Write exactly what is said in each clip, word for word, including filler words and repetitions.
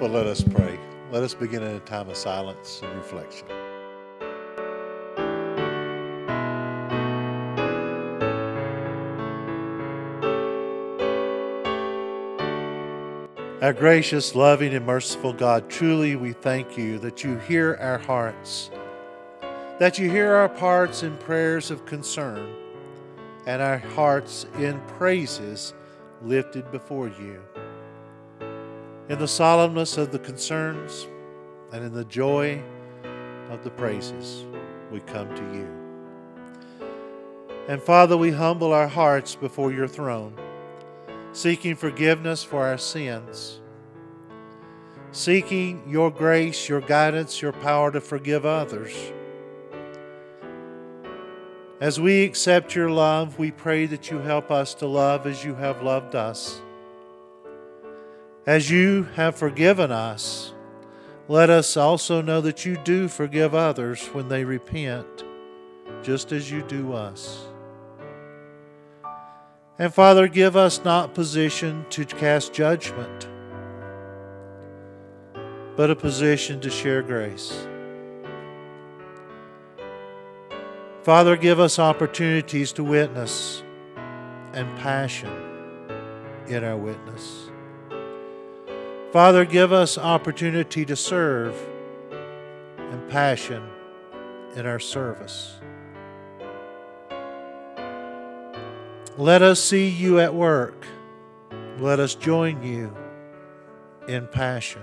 But let us pray. Let us begin in a time of silence and reflection. Our gracious, loving, and merciful God, truly we thank you that you hear our hearts, that you hear our hearts in prayers of concern, and our hearts in praises lifted before you. In the solemnness of the concerns and in the joy of the praises, we come to you. And Father, we humble our hearts before your throne, seeking forgiveness for our sins, seeking your grace, your guidance, your power to forgive others. As we accept your love, we pray that you help us to love as you have loved us. As you have forgiven us, let us also know that you do forgive others when they repent, just as you do us. And Father, give us not position to cast judgment, but a position to share grace. Father, give us opportunities to witness and passion in our witness. Father, give us opportunity to serve and passion in our service. Let us see you at work. Let us join you in passion.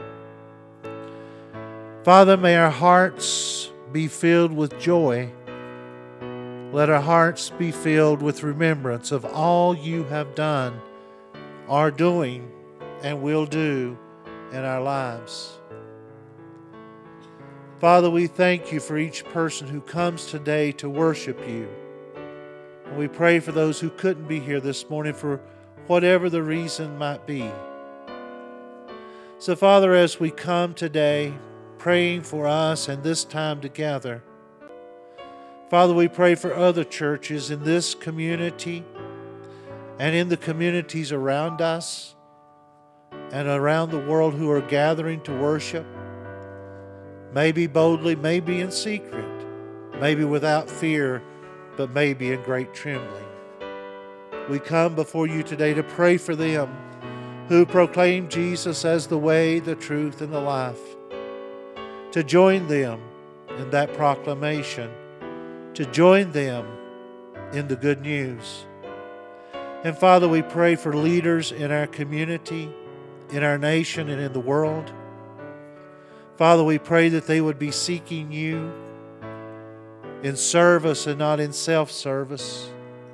Father, may our hearts be filled with joy. Let our hearts be filled with remembrance of all you have done, are doing, and will do in our lives. Father, we thank you for each person who comes today to worship you. And we pray for those who couldn't be here this morning for whatever the reason might be. So, Father, as we come today praying for us and this time together, Father, we pray for other churches in this community and in the communities around us and around the world who are gathering to worship, maybe boldly, maybe in secret, maybe without fear, but maybe in great trembling. We come before you today to pray for them who proclaim Jesus as the way, the truth, and the life, to join them in that proclamation, to join them in the good news. And Father, we pray for leaders in our community, in our nation, and in the world. Father, we pray that they would be seeking you in service and not in self-service.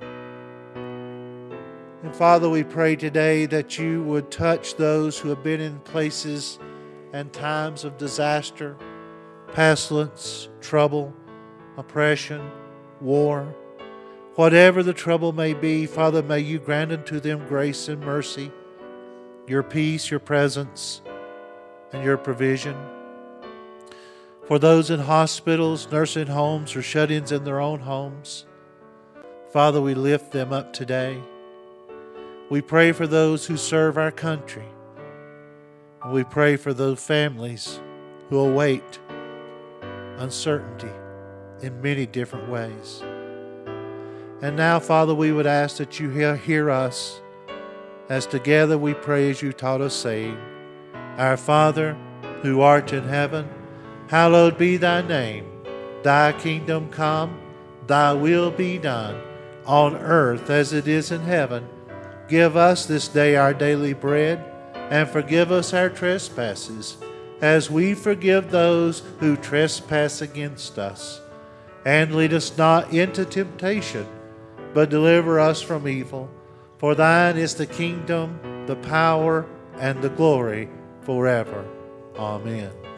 And Father, we pray today that you would touch those who have been in places and times of disaster, pestilence, trouble, oppression, war. Whatever the trouble may be, Father, may you grant unto them grace and mercy, your peace, your presence, and your provision. For those in hospitals, nursing homes, or shut-ins in their own homes, Father, we lift them up today. We pray for those who serve our country. And we pray for those families who await uncertainty in many different ways. And now, Father, we would ask that you hear us as together we pray as you taught us, saying, Our Father, who art in heaven, hallowed be thy name. Thy kingdom come, thy will be done, on earth as it is in heaven. Give us this day our daily bread, and forgive us our trespasses, as we forgive those who trespass against us. And lead us not into temptation, but deliver us from evil. For thine is the kingdom, the power, and the glory forever. Amen.